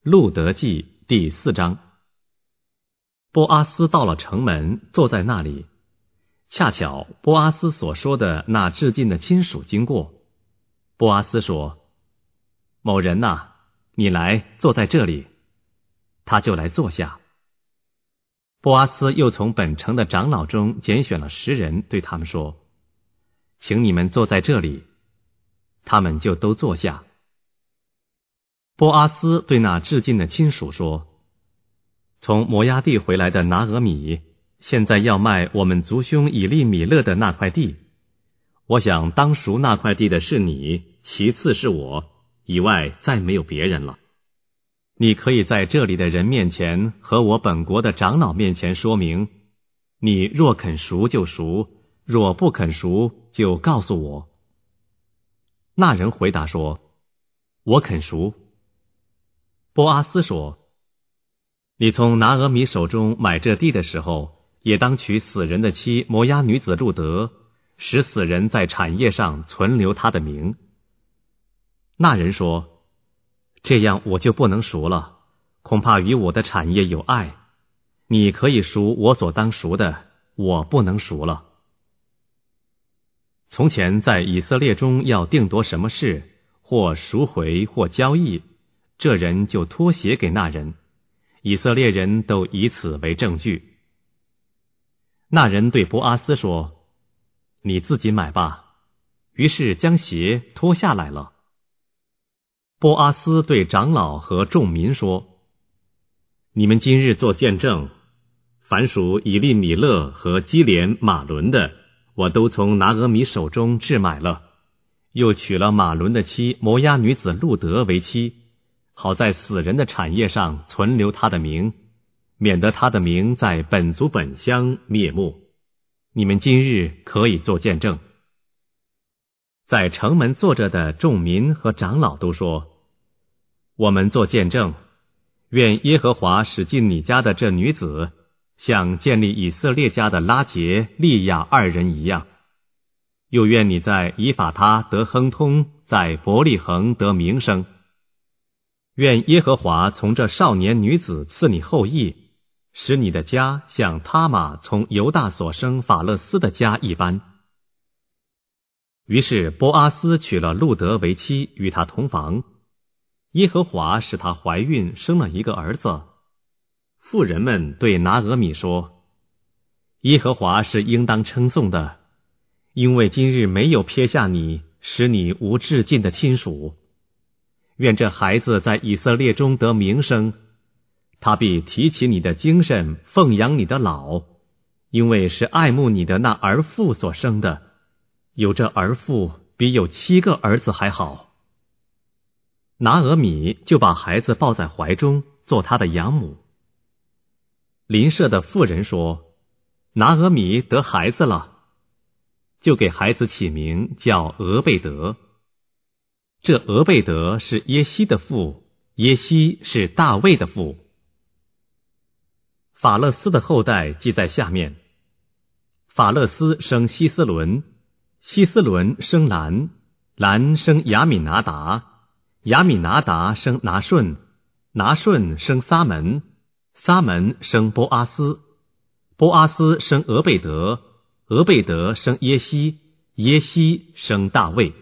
路得记第4章。波阿斯到了城门，坐在那里，恰巧波阿斯所说的那至近的亲属经过。波阿斯说：某人哪，你来坐在这里。他就来坐下。波阿斯又从本城的长老中拣选了10人，对他们说：请你们坐在这里。他们就都坐下。波阿斯对那至近的亲属说：从摩押地回来的拿俄米，现在要卖我们族兄以利米勒的那块地。我想当赎那块地的是你，其次是我，以外再没有别人了。你可以在这里的人面前和我本国的长老面前说明，你若肯赎就赎，若不肯赎就告诉我。那人回答说：我肯赎。波阿斯说：你从拿俄米手中买这地的时候，也当娶死人的妻摩押女子路得，使死人在产业上存留他的名。那人说：这样我就不能赎了，恐怕与我的产业有碍。你可以赎我所当赎的，我不能赎了。从前在以色列中要定夺什么事，或赎回或交易，这人就托写给那人，以色列人都以此为证据。那人对波阿斯说：你自己买吧。于是将鞋脱下来了。波阿斯对长老和众民说：你们今日做见证，凡属以利米勒和基连马伦的，我都从拿俄米手中置买了，又娶了马伦的妻摩押女子路得为妻，好在死人的产业上存留他的名，免得他的名在本族本乡灭没。你们今日可以做见证。在城门坐着的众民和长老都说：我们做见证，愿耶和华使进你家的这女子，像建立以色列家的拉结、利亚2人一样。又愿你在以法他得亨通，在伯利恒得名声。愿耶和华从这少年女子赐你后裔，使你的家像他玛从犹大所生法勒斯的家一般。于是波阿斯娶了路得为妻，与他同房。耶和华使她怀孕，生了一个儿子。妇人们对拿俄米说：耶和华是应当称颂的，因为今日没有撇下你，使你无至近的亲属。愿这孩子在以色列中得名声，他必提起你的精神，奉养你的老，因为是爱慕你的那儿妇所生的，有这儿妇比有7个儿子还好。拿俄米就把孩子抱在怀中，做他的养母。邻舍的妇人说：拿俄米得孩子了，就给孩子起名叫俄贝德。这俄贝德是耶西的父，耶西是大卫的父。法勒斯的后代记在下面：法勒斯生希斯伦，希斯伦生兰，兰生亚米拿达，亚米拿达生拿顺，拿顺生撒门，撒门生波阿斯，波阿斯生俄贝德，俄贝德生耶西，耶西生大卫。